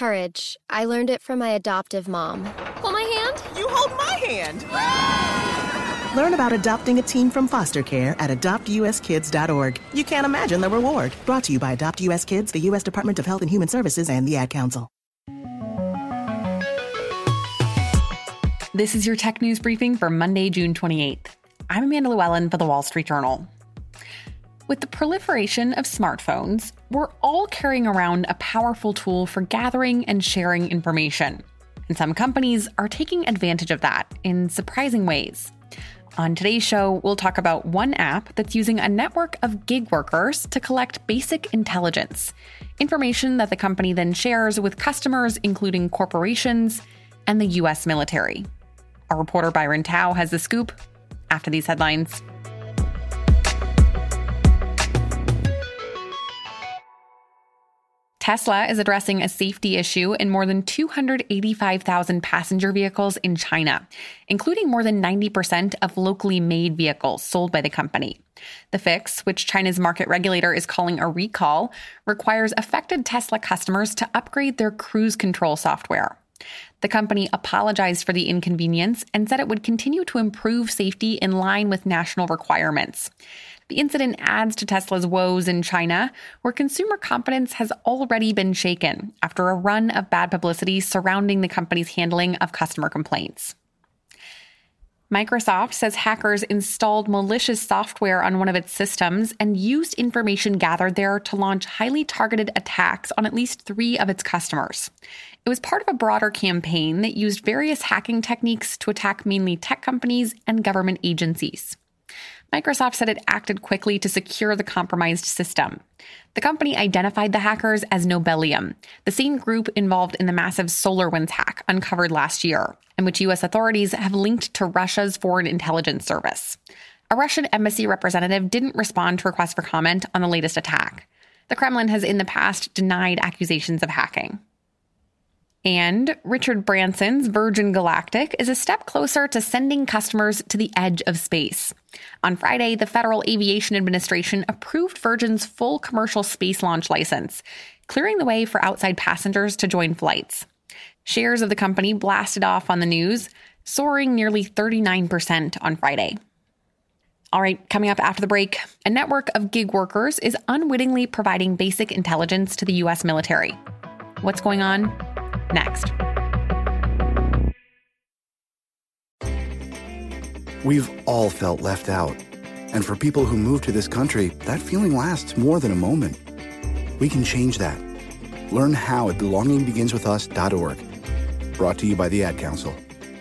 Courage. I learned it from my adoptive mom. Hold my hand? You hold my hand! Learn about adopting a teen from foster care at adoptuskids.org. You can't imagine the reward. Brought to you by Adopt US Kids, the U.S. Department of Health and Human Services, and the Ad Council. This is your tech news briefing for Monday, June 28th. I'm Amanda Llewellyn for The Wall Street Journal. With the proliferation of smartphones, we're all carrying around a powerful tool for gathering and sharing information. And some companies are taking advantage of that in surprising ways. On today's show, we'll talk about one app that's using a network of gig workers to collect basic intelligence, information that the company then shares with customers, including corporations and the U.S. military. Our reporter Byron Tao has the scoop after these headlines. Tesla is addressing a safety issue in more than 285,000 passenger vehicles in China, including more than 90% of locally made vehicles sold by the company. The fix, which China's market regulator is calling a recall, requires affected Tesla customers to upgrade their cruise control software. The company apologized for the inconvenience and said it would continue to improve safety in line with national requirements. The incident adds to Tesla's woes in China, where consumer confidence has already been shaken after a run of bad publicity surrounding the company's handling of customer complaints. Microsoft says hackers installed malicious software on one of its systems and used information gathered there to launch highly targeted attacks on at least 3 of its customers. It was part of a broader campaign that used various hacking techniques to attack mainly tech companies and government agencies. Microsoft said it acted quickly to secure the compromised system. The company identified the hackers as Nobelium, the same group involved in the massive SolarWinds hack uncovered last year, and which U.S. authorities have linked to Russia's Foreign Intelligence Service. A Russian embassy representative didn't respond to requests for comment on the latest attack. The Kremlin has in the past denied accusations of hacking. And Richard Branson's Virgin Galactic is a step closer to sending customers to the edge of space. On Friday, the Federal Aviation Administration approved Virgin's full commercial space launch license, clearing the way for outside passengers to join flights. Shares of the company blasted off on the news, soaring nearly 39% on Friday. All right, coming up after the break, a network of gig workers is unwittingly providing basic intelligence to the U.S. military. What's going on? Next. We've all felt left out. And for people who move to this country, that feeling lasts more than a moment. We can change that. Learn how at belongingbeginswithus.org. Brought to you by the Ad Council.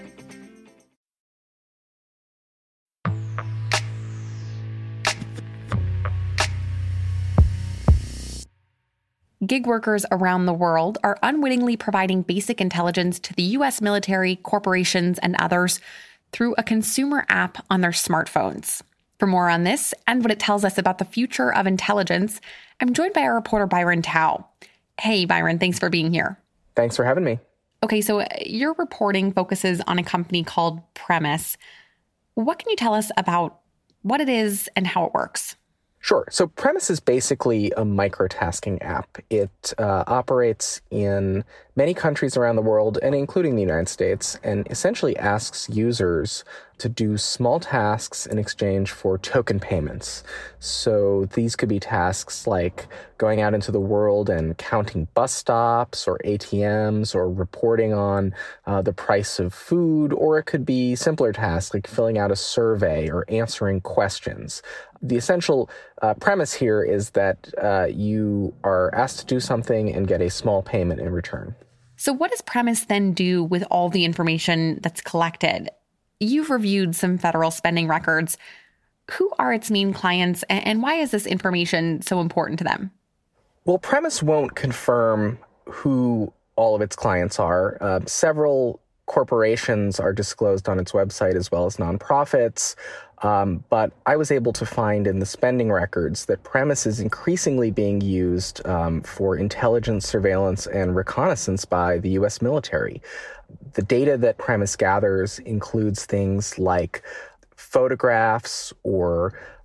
Gig workers around the world are unwittingly providing basic intelligence to the U.S. military, corporations, and others through a consumer app on their smartphones. For more on this and what it tells us about the future of intelligence, I'm joined by our reporter Byron Tao. Hey, Byron, thanks for being here. Thanks for having me. Okay, so your reporting focuses on a company called Premise. What can you tell us about what it is and how it works? Sure. So Premise is basically a microtasking app. It operates in many countries around the world, and including the United States, and essentially asks users to do small tasks in exchange for token payments. So these could be tasks like going out into the world and counting bus stops or ATMs or reporting on the price of food, or it could be simpler tasks like filling out a survey or answering questions. The essential premise here is that you are asked to do something and get a small payment in return. So what does Premise then do with all the information that's collected? You've reviewed some federal spending records. Who are its main clients, and why is this information so important to them? Well, Premise won't confirm who all of its clients are. Several corporations are disclosed on its website, as well as nonprofits. But I was able to find in the spending records that Premise is increasingly being used for intelligence, surveillance, and reconnaissance by the U.S. military. The data that Premise gathers includes things like photographs or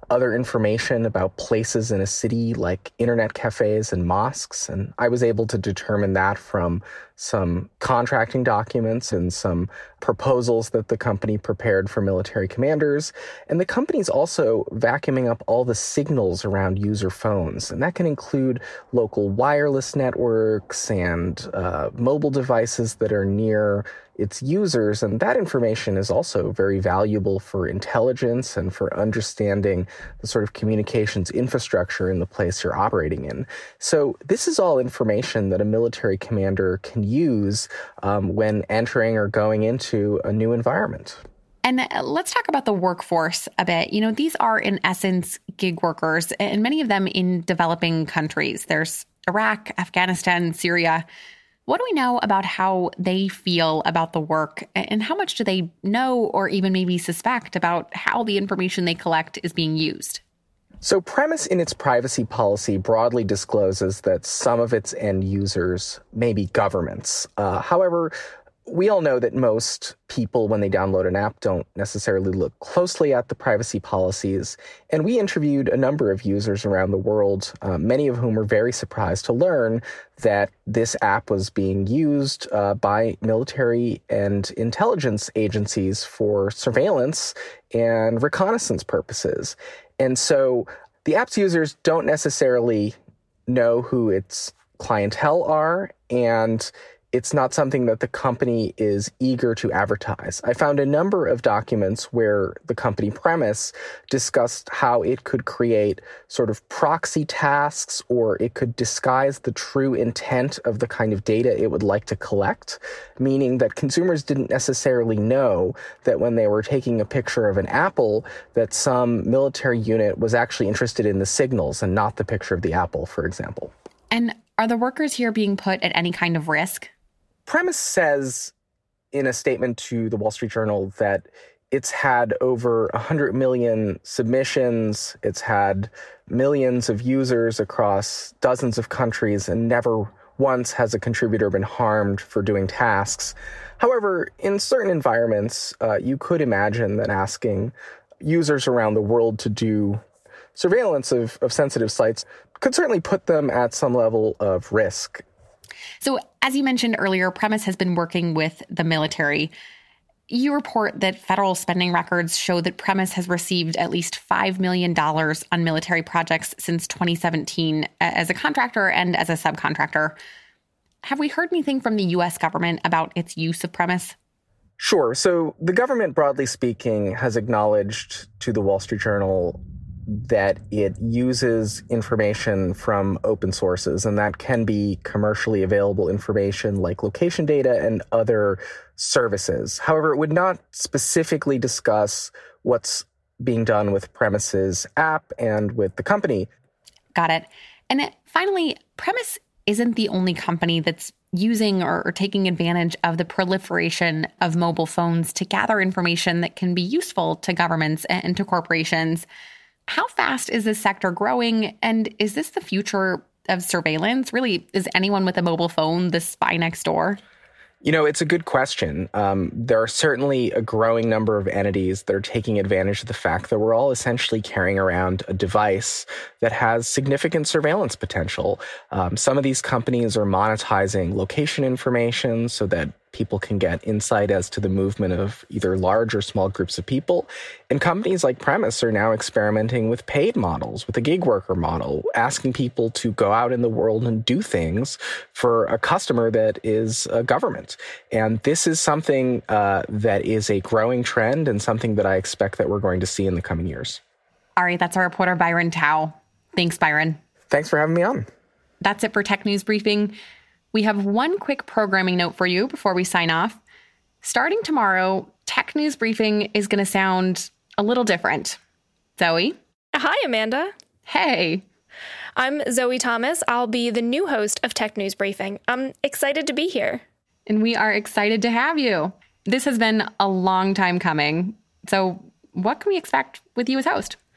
other information about places in a city like internet cafes and mosques. And I was able to determine that from some contracting documents and some proposals that the company prepared for military commanders. And the company's also vacuuming up all the signals around user phones. And that can include local wireless networks and mobile devices that are near its users. And that information is also very valuable for intelligence and for understanding the sort of communications infrastructure in the place you're operating in. So this is all information that a military commander can use when entering or going into a new environment. And let's talk about the workforce a bit. You know, these are, in essence, gig workers, and many of them in developing countries. There's Iraq, Afghanistan, Syria. What do we know about how they feel about the work, and how much do they know or even maybe suspect about how the information they collect is being used? So Premise in its privacy policy broadly discloses that some of its end users may be governments. However, we all know that most people, when they download an app, don't necessarily look closely at the privacy policies. And we interviewed a number of users around the world, many of whom were very surprised to learn that this app was being used by military and intelligence agencies for surveillance and reconnaissance purposes. And so the app's users don't necessarily know who its clientele are, and it's not something that the company is eager to advertise. I found a number of documents where the company Premise discussed how it could create sort of proxy tasks, or it could disguise the true intent of the kind of data it would like to collect, meaning that consumers didn't necessarily know that when they were taking a picture of an apple, that some military unit was actually interested in the signals and not the picture of the apple, for example. And are the workers here being put at any kind of risk? Premise says in a statement to the Wall Street Journal that it's had over 100 million submissions, it's had millions of users across dozens of countries, and never once has a contributor been harmed for doing tasks. However, in certain environments, you could imagine that asking users around the world to do surveillance of sensitive sites could certainly put them at some level of risk. So, as you mentioned earlier, Premise has been working with the military. You report that federal spending records show that Premise has received at least $5 million on military projects since 2017 as a contractor and as a subcontractor. Have we heard anything from the U.S. government about its use of Premise? Sure. So the government, broadly speaking, has acknowledged to the Wall Street Journal that it uses information from open sources, and that can be commercially available information like location data and other services. However, it would not specifically discuss what's being done with Premise's app and with the company. Got it. And finally, Premise isn't the only company that's using or taking advantage of the proliferation of mobile phones to gather information that can be useful to governments and to corporations. How fast is this sector growing, and is this the future of surveillance? Really, is anyone with a mobile phone the spy next door? You know, it's a good question. There are certainly a growing number of entities that are taking advantage of the fact that we're all essentially carrying around a device that has significant surveillance potential. Some of these companies are monetizing location information so that people can get insight as to the movement of either large or small groups of people. And companies like Premise are now experimenting with paid models, with a gig worker model, asking people to go out in the world and do things for a customer that is a government. And this is something that is a growing trend and something that I expect that we're going to see in the coming years. All right, that's our reporter, Byron Tao. Thanks, Byron. Thanks for having me on. That's it for Tech News Briefing. We have one quick programming note for you before we sign off. Starting tomorrow, Tech News Briefing is going to sound a little different. Zoe? Hi, Amanda. Hey. I'm Zoe Thomas. I'll be the new host of Tech News Briefing. I'm excited to be here. And we are excited to have you. This has been a long time coming. So what can we expect with you as host?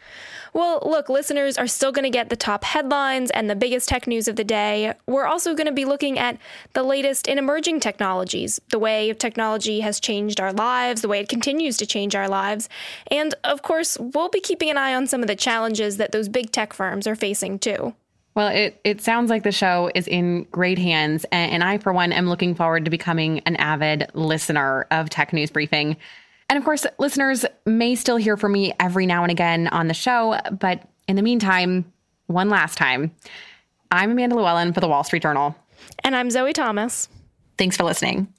Well, look, listeners are still going to get the top headlines and the biggest tech news of the day. We're also going to be looking at the latest in emerging technologies, the way technology has changed our lives, the way it continues to change our lives. And, of course, we'll be keeping an eye on some of the challenges that those big tech firms are facing, too. Well, it sounds like the show is in great hands, and I, for one, am looking forward to becoming an avid listener of Tech News Briefing. And of course, listeners may still hear from me every now and again on the show, but in the meantime, one last time, I'm Amanda Llewellyn for the Wall Street Journal. And I'm Zoe Thomas. Thanks for listening.